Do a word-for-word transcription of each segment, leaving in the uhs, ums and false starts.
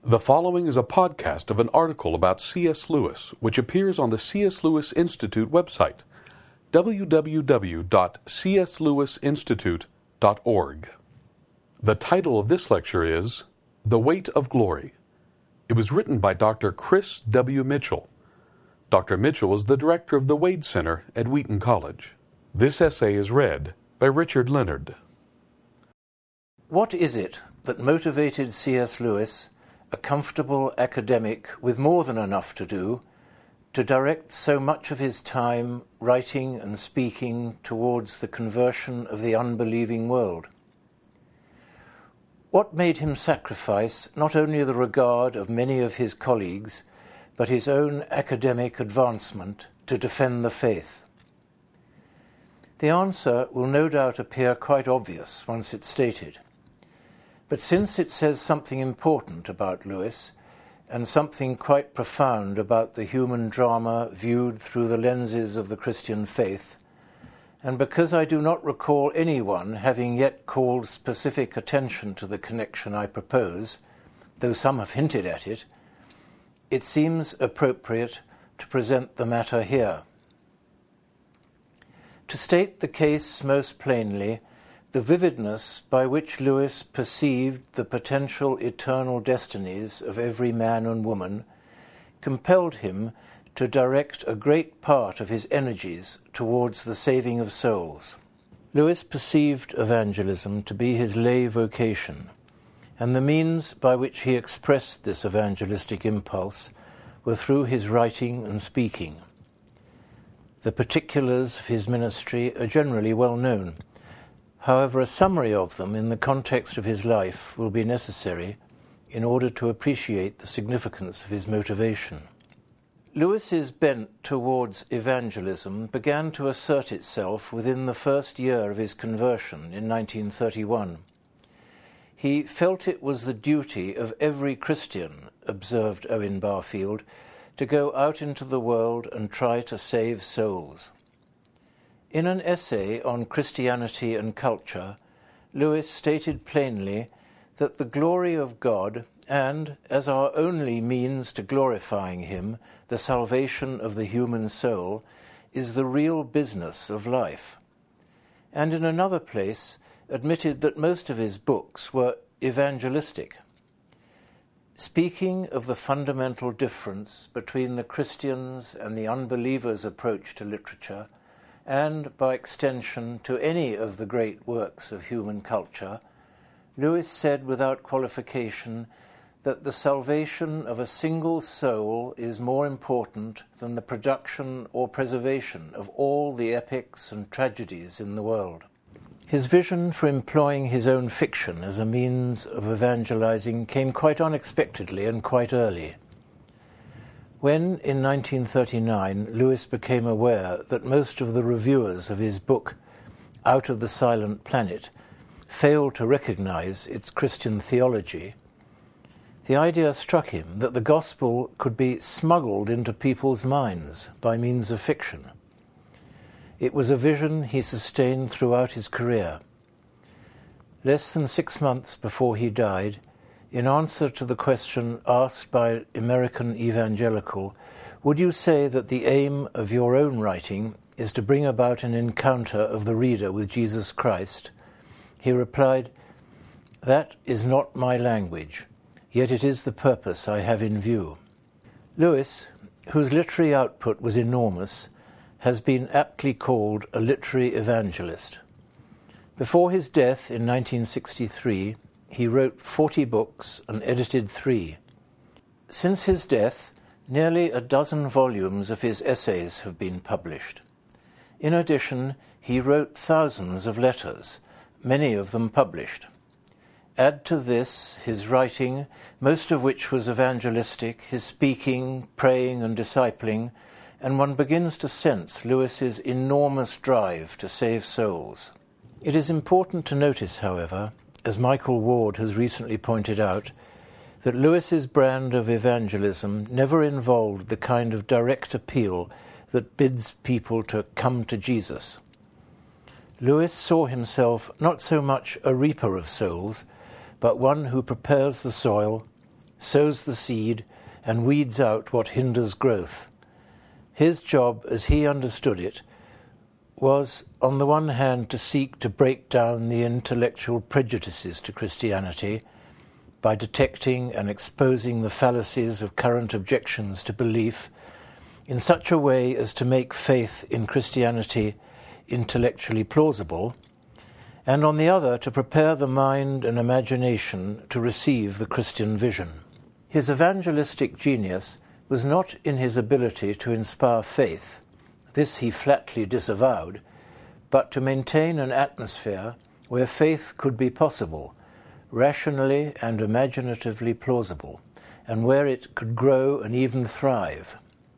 The following is a podcast of an article about C S. Lewis, which appears on the C S. Lewis Institute website, w w w dot c s lewis institute dot org. The title of this lecture is The Weight of Glory. It was written by Doctor Chris W. Mitchell. Doctor Mitchell is the director of the Wade Center at Wheaton College. This essay is read by Richard Leonard. What is it that motivated C S. Lewis, a comfortable academic with more than enough to do, to direct so much of his time writing and speaking towards the conversion of the unbelieving world? What made him sacrifice not only the regard of many of his colleagues, but his own academic advancement to defend the faith? The answer will no doubt appear quite obvious once it's stated. But since it says something important about Lewis, and something quite profound about the human drama viewed through the lenses of the Christian faith, and because I do not recall anyone having yet called specific attention to the connection I propose, though some have hinted at it, it seems appropriate to present the matter here. To state the case most plainly, the vividness by which Lewis perceived the potential eternal destinies of every man and woman compelled him to direct a great part of his energies towards the saving of souls. Lewis perceived evangelism to be his lay vocation, and the means by which he expressed this evangelistic impulse were through his writing and speaking. The particulars of his ministry are generally well known. However, a summary of them in the context of his life will be necessary in order to appreciate the significance of his motivation. Lewis's bent towards evangelism began to assert itself within the first year of his conversion in nineteen thirty-one. He felt it was the duty of every Christian, observed Owen Barfield, to go out into the world and try to save souls. In an essay on Christianity and culture, Lewis stated plainly that the glory of God and, as our only means to glorifying Him, the salvation of the human soul, is the real business of life. And in another place admitted that most of his books were evangelistic. Speaking of the fundamental difference between the Christians' and the unbelievers' approach to literature, and, by extension, to any of the great works of human culture, Lewis said without qualification that the salvation of a single soul is more important than the production or preservation of all the epics and tragedies in the world. His vision for employing his own fiction as a means of evangelizing came quite unexpectedly and quite early. When, in nineteen thirty-nine, Lewis became aware that most of the reviewers of his book, Out of the Silent Planet, failed to recognize its Christian theology, the idea struck him that the gospel could be smuggled into people's minds by means of fiction. It was a vision he sustained throughout his career. Less than six months before he died, in answer to the question asked by American Evangelical, would you say that the aim of your own writing is to bring about an encounter of the reader with Jesus Christ? He replied, that is not my language, yet it is the purpose I have in view. Lewis, whose literary output was enormous, has been aptly called a literary evangelist. Before his death in nineteen sixty-three, he wrote forty books and edited three. Since his death, nearly a dozen volumes of his essays have been published. In addition, he wrote thousands of letters, many of them published. Add to this his writing, most of which was evangelistic, his speaking, praying and discipling, and one begins to sense Lewis's enormous drive to save souls. It is important to notice, however, as Michael Ward has recently pointed out, that Lewis's brand of evangelism never involved the kind of direct appeal that bids people to come to Jesus. Lewis saw himself not so much a reaper of souls, but one who prepares the soil, sows the seed, and weeds out what hinders growth. His job, as he understood it, was, on the one hand, to seek to break down the intellectual prejudices to Christianity by detecting and exposing the fallacies of current objections to belief in such a way as to make faith in Christianity intellectually plausible, and on the other, to prepare the mind and imagination to receive the Christian vision. His evangelistic genius was not in his ability to inspire faith, this he flatly disavowed, but to maintain an atmosphere where faith could be possible, rationally and imaginatively plausible, and where it could grow and even thrive.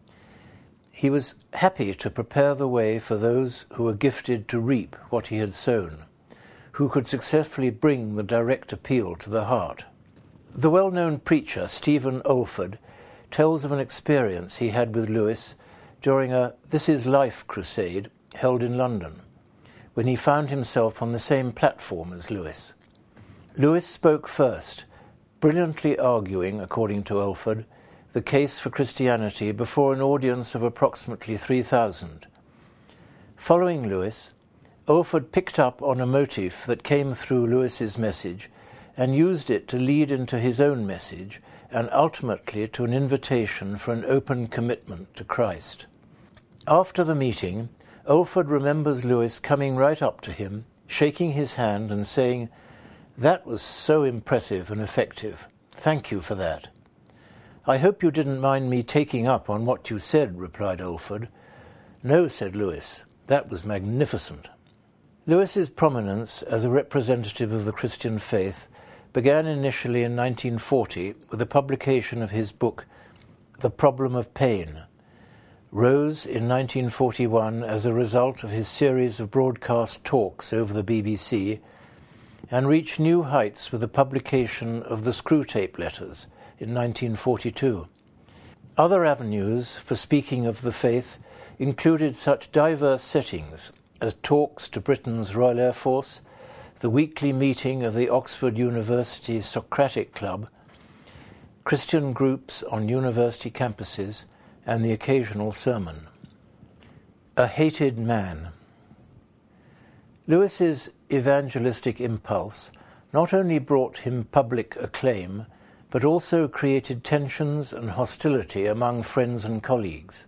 He was happy to prepare the way for those who were gifted to reap what he had sown, who could successfully bring the direct appeal to the heart. The well-known preacher Stephen Olford tells of an experience he had with Lewis during a This Is Life crusade held in London, when he found himself on the same platform as Lewis. Lewis spoke first, brilliantly arguing, according to Olford, the case for Christianity before an audience of approximately three thousand. Following Lewis, Olford picked up on a motif that came through Lewis's message and used it to lead into his own message and ultimately to an invitation for an open commitment to Christ. After the meeting, Olford remembers Lewis coming right up to him, shaking his hand and saying, "That was so impressive and effective. Thank you for that." "I hope you didn't mind me taking up on what you said," replied Olford. "No," said Lewis, "that was magnificent." Lewis's prominence as a representative of the Christian faith began initially in nineteen forty with the publication of his book, The Problem of Pain, rose in nineteen forty-one as a result of his series of broadcast talks over the B B C, and reached new heights with the publication of the Screwtape Letters in nineteen forty-two. Other avenues for speaking of the faith included such diverse settings as talks to Britain's Royal Air Force, the weekly meeting of the Oxford University Socratic Club, Christian groups on university campuses, and the occasional sermon. A hated man. Lewis's evangelistic impulse not only brought him public acclaim, but also created tensions and hostility among friends and colleagues.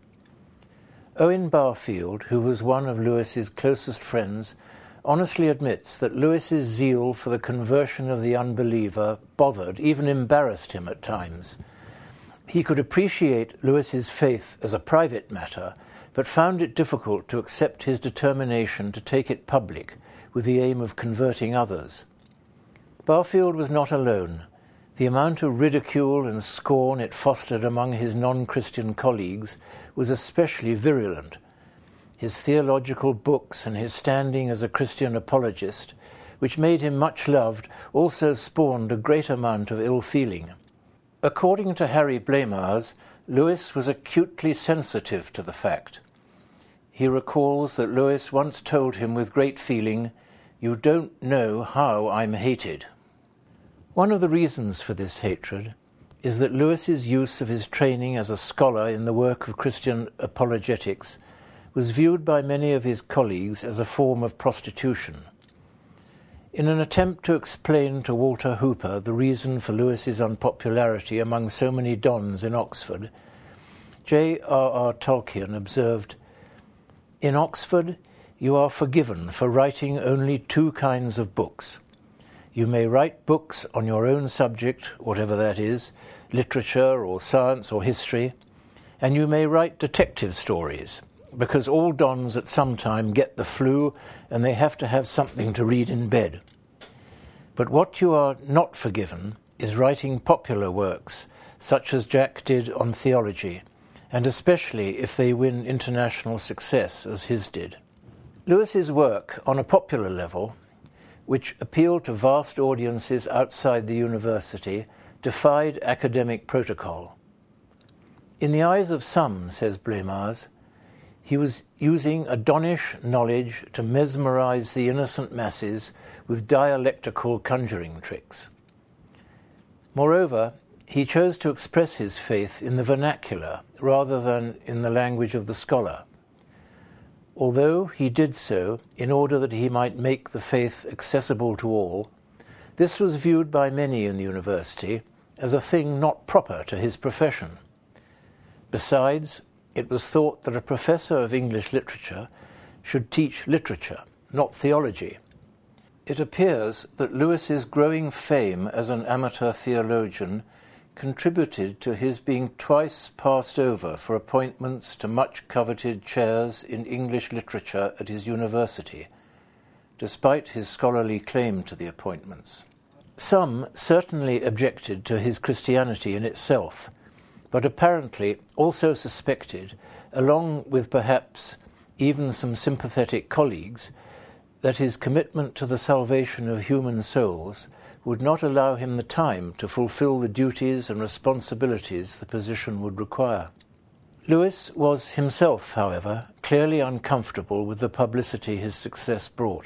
Owen Barfield, who was one of Lewis's closest friends, honestly admits that Lewis's zeal for the conversion of the unbeliever bothered, even embarrassed him at times. He could appreciate Lewis's faith as a private matter, but found it difficult to accept his determination to take it public with the aim of converting others. Barfield was not alone. The amount of ridicule and scorn it fostered among his non-Christian colleagues was especially virulent. His theological books and his standing as a Christian apologist, which made him much loved, also spawned a great amount of ill feeling. According to Harry Blamires, Lewis was acutely sensitive to the fact. He recalls that Lewis once told him with great feeling, "You don't know how I'm hated." One of the reasons for this hatred is that Lewis's use of his training as a scholar in the work of Christian apologetics was viewed by many of his colleagues as a form of prostitution. In an attempt to explain to Walter Hooper the reason for Lewis's unpopularity among so many dons in Oxford, J R R Tolkien observed, "In Oxford, you are forgiven for writing only two kinds of books. You may write books on your own subject, whatever that is, literature or science or history, and you may write detective stories, because all dons at some time get the flu and they have to have something to read in bed. But what you are not forgiven is writing popular works, such as Jack did on theology, and especially if they win international success, as his did." Lewis's work on a popular level, which appealed to vast audiences outside the university, defied academic protocol. In the eyes of some, says Blamires, he was using a donnish knowledge to mesmerize the innocent masses with dialectical conjuring tricks. Moreover, he chose to express his faith in the vernacular rather than in the language of the scholar. Although he did so in order that he might make the faith accessible to all, this was viewed by many in the university as a thing not proper to his profession. Besides, it was thought that a professor of English literature should teach literature, not theology. It appears that Lewis's growing fame as an amateur theologian contributed to his being twice passed over for appointments to much coveted chairs in English literature at his university, despite his scholarly claim to the appointments. Some certainly objected to his Christianity in itself, but apparently also suspected, along with perhaps even some sympathetic colleagues, that his commitment to the salvation of human souls would not allow him the time to fulfill the duties and responsibilities the position would require. Lewis was himself, however, clearly uncomfortable with the publicity his success brought.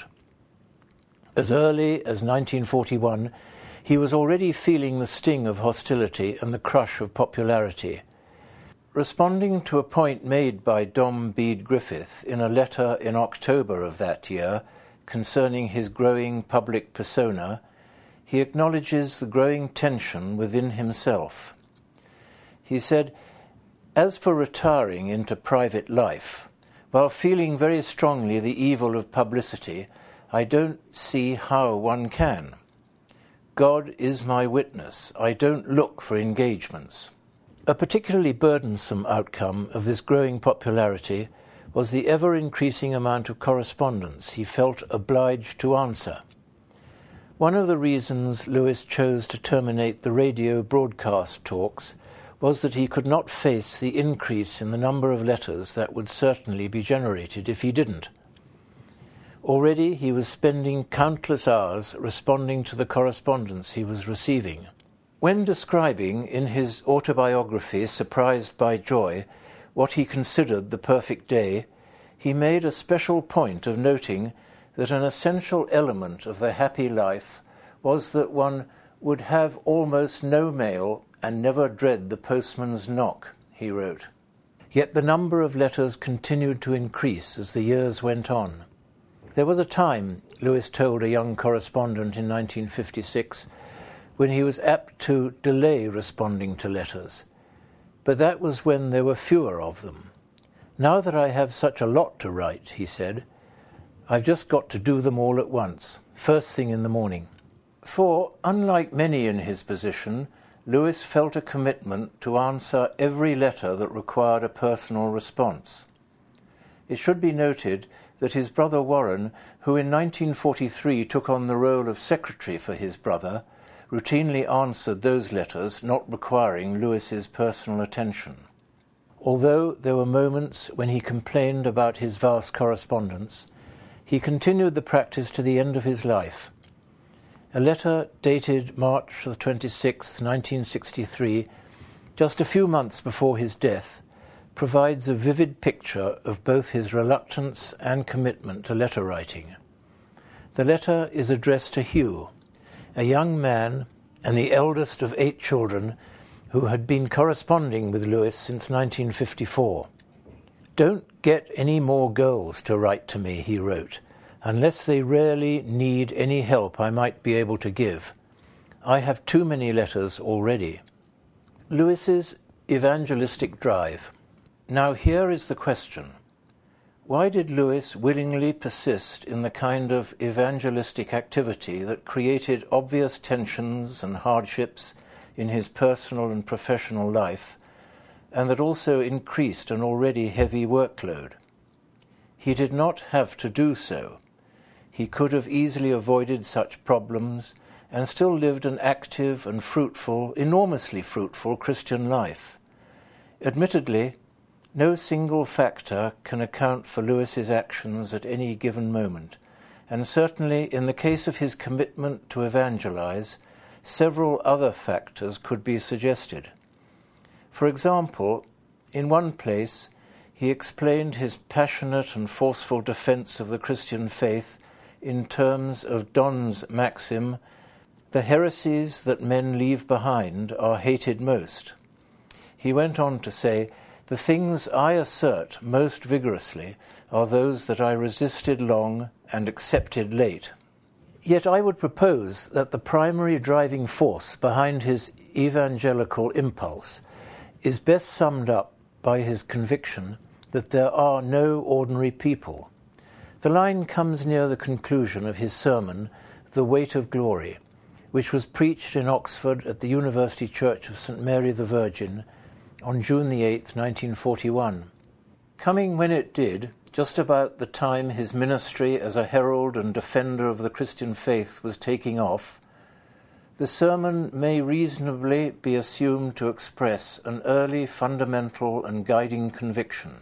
As early as nineteen forty-one, he was already feeling the sting of hostility and the crush of popularity. Responding to a point made by Dom Bede Griffith in a letter in October of that year concerning his growing public persona, he acknowledges the growing tension within himself. He said, "As for retiring into private life, while feeling very strongly the evil of publicity, I don't see how one can. God is my witness, I don't look for engagements." A particularly burdensome outcome of this growing popularity was the ever-increasing amount of correspondence he felt obliged to answer. One of the reasons Lewis chose to terminate the radio broadcast talks was that he could not face the increase in the number of letters that would certainly be generated if he didn't. Already he was spending countless hours responding to the correspondence he was receiving. When describing in his autobiography, Surprised by Joy, what he considered the perfect day, he made a special point of noting that an essential element of the happy life was that one would have almost no mail and never dread the postman's knock, he wrote. Yet the number of letters continued to increase as the years went on. There was a time, Lewis told a young correspondent in nineteen fifty-six, when he was apt to delay responding to letters. But that was when there were fewer of them. Now that I have such a lot to write, he said, I've just got to do them all at once, first thing in the morning. For, unlike many in his position, Lewis felt a commitment to answer every letter that required a personal response. It should be noted that his brother Warren, who in nineteen forty-three took on the role of secretary for his brother, routinely answered those letters not requiring Lewis's personal attention. Although there were moments when he complained about his vast correspondence, he continued the practice to the end of his life. A letter dated March the twenty-sixth, nineteen sixty-three, just a few months before his death, provides a vivid picture of both his reluctance and commitment to letter writing. The letter is addressed to Hugh, a young man and the eldest of eight children who had been corresponding with Lewis since nineteen fifty-four. "Don't get any more girls to write to me," he wrote, "unless they really need any help I might be able to give. I have too many letters already." Lewis's evangelistic drive. Now here is the question. Why did Lewis willingly persist in the kind of evangelistic activity that created obvious tensions and hardships in his personal and professional life, and that also increased an already heavy workload? He did not have to do so. He could have easily avoided such problems and still lived an active and fruitful, enormously fruitful Christian life. Admittedly, no single factor can account for Lewis's actions at any given moment, and certainly in the case of his commitment to evangelize, several other factors could be suggested. For example, in one place, he explained his passionate and forceful defense of the Christian faith in terms of Donne's maxim, The heresies that men leave behind are hated most. He went on to say, the things I assert most vigorously are those that I resisted long and accepted late. Yet I would propose that the primary driving force behind his evangelical impulse is best summed up by his conviction that there are no ordinary people. The line comes near the conclusion of his sermon, The Weight of Glory, which was preached in Oxford at the University Church of Saint Mary the Virgin on June the eighth, nineteen forty-one. Coming when it did, just about the time his ministry as a herald and defender of the Christian faith was taking off, the sermon may reasonably be assumed to express an early fundamental and guiding conviction.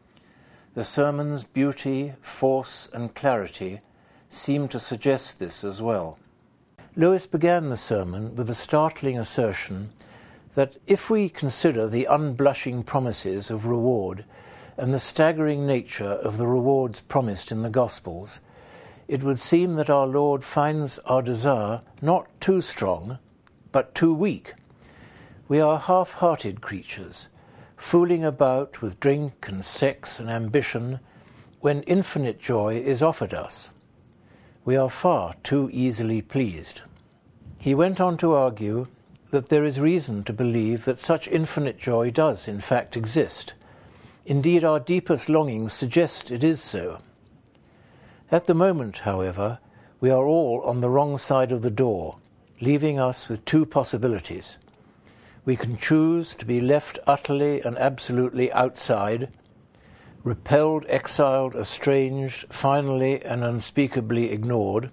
The sermon's beauty, force, and clarity seem to suggest this as well. Lewis began the sermon with the startling assertion that if we consider the unblushing promises of reward and the staggering nature of the rewards promised in the Gospels, it would seem that our Lord finds our desire not too strong, but too weak. We are half-hearted creatures, fooling about with drink and sex and ambition when infinite joy is offered us. We are far too easily pleased. He went on to argue that there is reason to believe that such infinite joy does in fact exist. Indeed, our deepest longings suggest it is so. At the moment, however, we are all on the wrong side of the door, leaving us with two possibilities. We can choose to be left utterly and absolutely outside, repelled, exiled, estranged, finally and unspeakably ignored,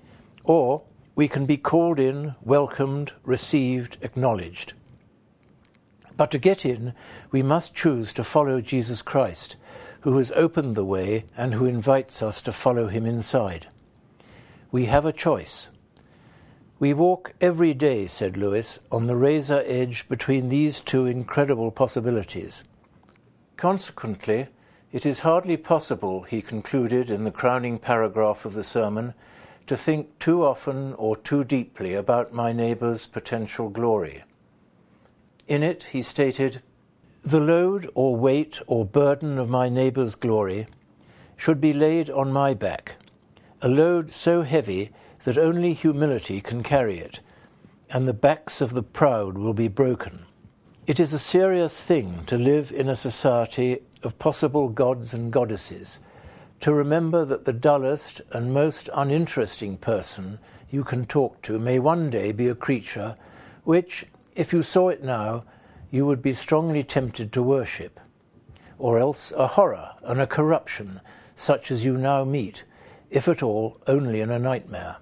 or we can be called in, welcomed, received, acknowledged. But to get in, we must choose to follow Jesus Christ, who has opened the way and who invites us to follow him inside. We have a choice. We walk every day, said Lewis, on the razor edge between these two incredible possibilities. Consequently, it is hardly possible, he concluded in the crowning paragraph of the sermon, to think too often or too deeply about my neighbour's potential glory. In it, he stated, the load or weight or burden of my neighbour's glory should be laid on my back, a load so heavy that only humility can carry it, and the backs of the proud will be broken. It is a serious thing to live in a society of possible gods and goddesses, to remember that the dullest and most uninteresting person you can talk to may one day be a creature which, if you saw it now, you would be strongly tempted to worship, or else a horror and a corruption such as you now meet, if at all only in a nightmare.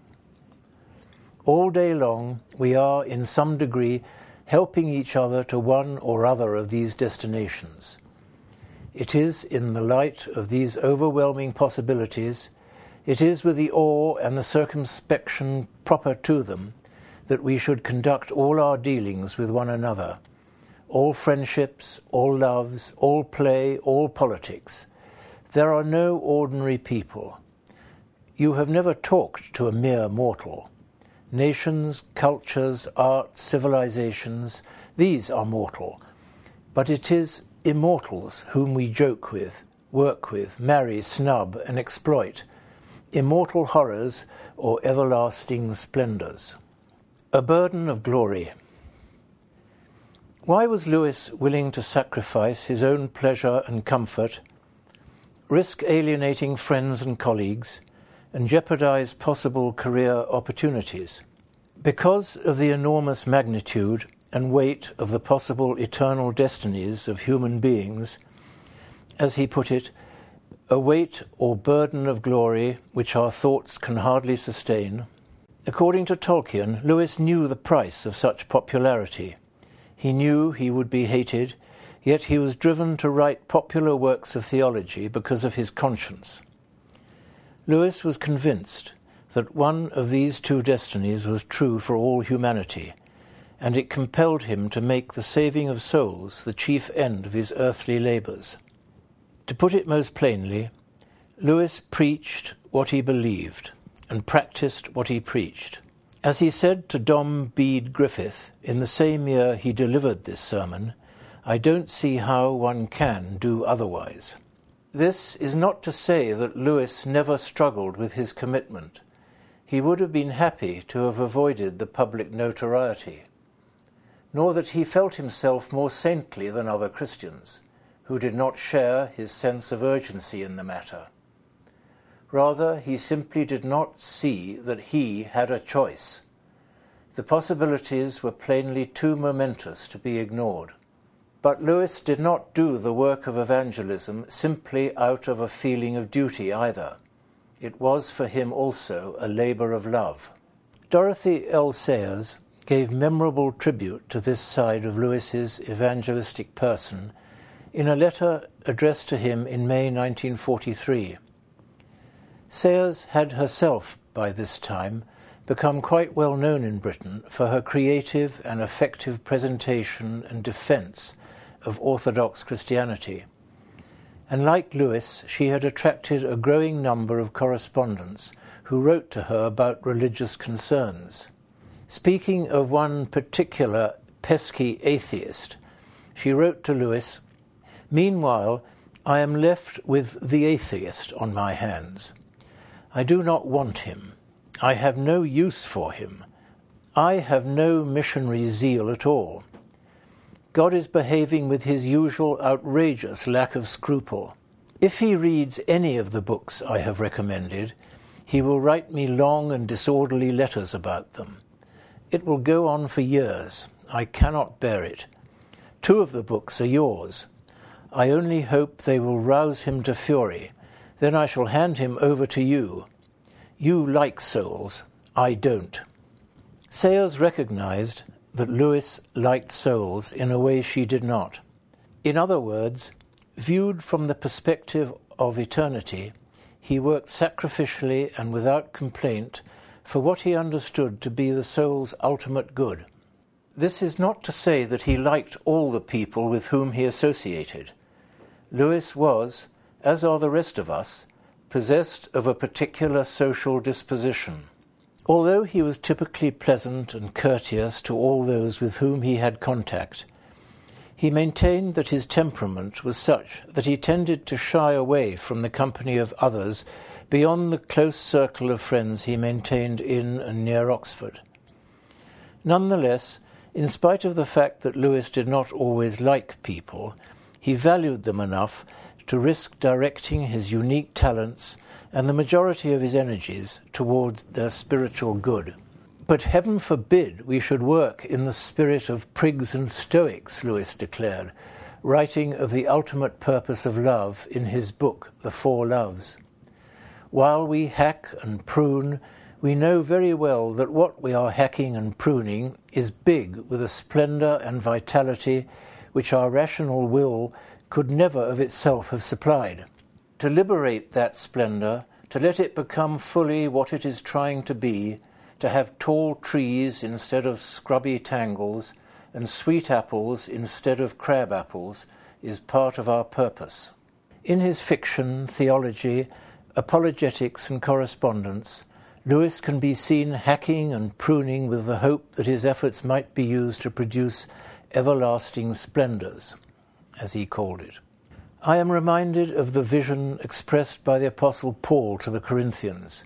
All day long we are in some degree helping each other to one or other of these destinations. It is in the light of these overwhelming possibilities, it is with the awe and the circumspection proper to them, that we should conduct all our dealings with one another, all friendships, all loves, all play, all politics. There are no ordinary people. You have never talked to a mere mortal. Nations, cultures, arts, civilizations, these are mortal. But it is immortals whom we joke with, work with, marry, snub, and exploit, immortal horrors or everlasting splendours. A burden of glory. Why was Lewis willing to sacrifice his own pleasure and comfort, risk alienating friends and colleagues, and jeopardize possible career opportunities? Because of the enormous magnitude and weight of the possible eternal destinies of human beings, as he put it, a weight or burden of glory which our thoughts can hardly sustain. According to Tolkien, Lewis knew the price of such popularity. He knew he would be hated, yet he was driven to write popular works of theology because of his conscience. Lewis was convinced that one of these two destinies was true for all humanity, and it compelled him to make the saving of souls the chief end of his earthly labours. To put it most plainly, Lewis preached what he believed and practiced what he preached. As he said to Dom Bede Griffith in the same year he delivered this sermon, "I don't see how one can do otherwise." This is not to say that Lewis never struggled with his commitment. He would have been happy to have avoided the public notoriety, nor that he felt himself more saintly than other Christians, who did not share his sense of urgency in the matter. Rather, he simply did not see that he had a choice. The possibilities were plainly too momentous to be ignored. But Lewis did not do the work of evangelism simply out of a feeling of duty either. It was for him also a labour of love. Dorothy L. Sayers gave memorable tribute to this side of Lewis's evangelistic person in a letter addressed to him in May nineteen forty-three. Sayers had herself, by this time, become quite well known in Britain for her creative and effective presentation and defence of Orthodox Christianity. And like Lewis, she had attracted a growing number of correspondents who wrote to her about religious concerns. Speaking of one particular pesky atheist, she wrote to Lewis, "Meanwhile, I am left with the atheist on my hands. I do not want him. I have no use for him. I have no missionary zeal at all. God is behaving with his usual outrageous lack of scruple. If he reads any of the books I have recommended, he will write me long and disorderly letters about them. It will go on for years. I cannot bear it. Two of the books are yours. I only hope they will rouse him to fury. Then I shall hand him over to you. You like souls. I don't." Sayers recognized that Lewis liked souls in a way she did not. In other words, viewed from the perspective of eternity, he worked sacrificially and without complaint for what he understood to be the soul's ultimate good. This is not to say that he liked all the people with whom he associated. Lewis was, as are the rest of us, possessed of a particular social disposition. Although he was typically pleasant and courteous to all those with whom he had contact, he maintained that his temperament was such that he tended to shy away from the company of others beyond the close circle of friends he maintained in and near Oxford. Nonetheless, in spite of the fact that Lewis did not always like people, he valued them enough to risk directing his unique talents and the majority of his energies towards their spiritual good. But heaven forbid we should work in the spirit of prigs and stoics, Lewis declared, writing of the ultimate purpose of love in his book, The Four Loves. While we hack and prune, we know very well that what we are hacking and pruning is big with a splendour and vitality which our rational will could never of itself have supplied. To liberate that splendour, to let it become fully what it is trying to be, to have tall trees instead of scrubby tangles, and sweet apples instead of crab apples, is part of our purpose. In his fiction, theology, apologetics and correspondence, Lewis can be seen hacking and pruning with the hope that his efforts might be used to produce everlasting splendours, as he called it. I am reminded of the vision expressed by the Apostle Paul to the Corinthians.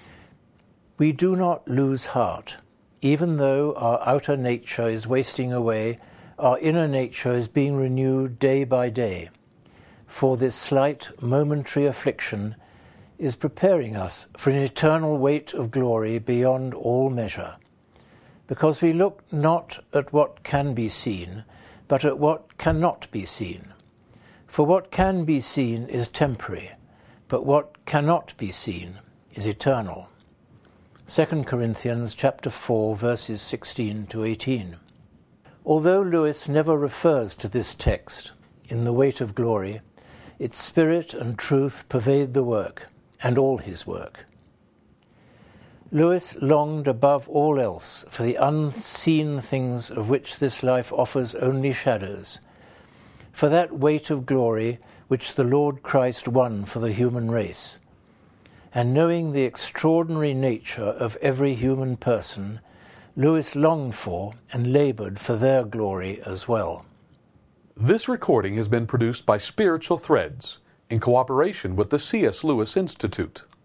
We do not lose heart. Even though our outer nature is wasting away, our inner nature is being renewed day by day. For this slight, momentary affliction is preparing us for an eternal weight of glory beyond all measure. Because we look not at what can be seen, but at what cannot be seen. For what can be seen is temporary, but what cannot be seen is eternal. Second Corinthians chapter four, verses sixteen to eighteen. Although Lewis never refers to this text in The Weight of Glory, its spirit and truth pervade the work, and all his work. Lewis longed above all else for the unseen things of which this life offers only shadows, for that weight of glory which the Lord Christ won for the human race. And knowing the extraordinary nature of every human person, Lewis longed for and labored for their glory as well. This recording has been produced by Spiritual Threads in cooperation with the C S. Lewis Institute.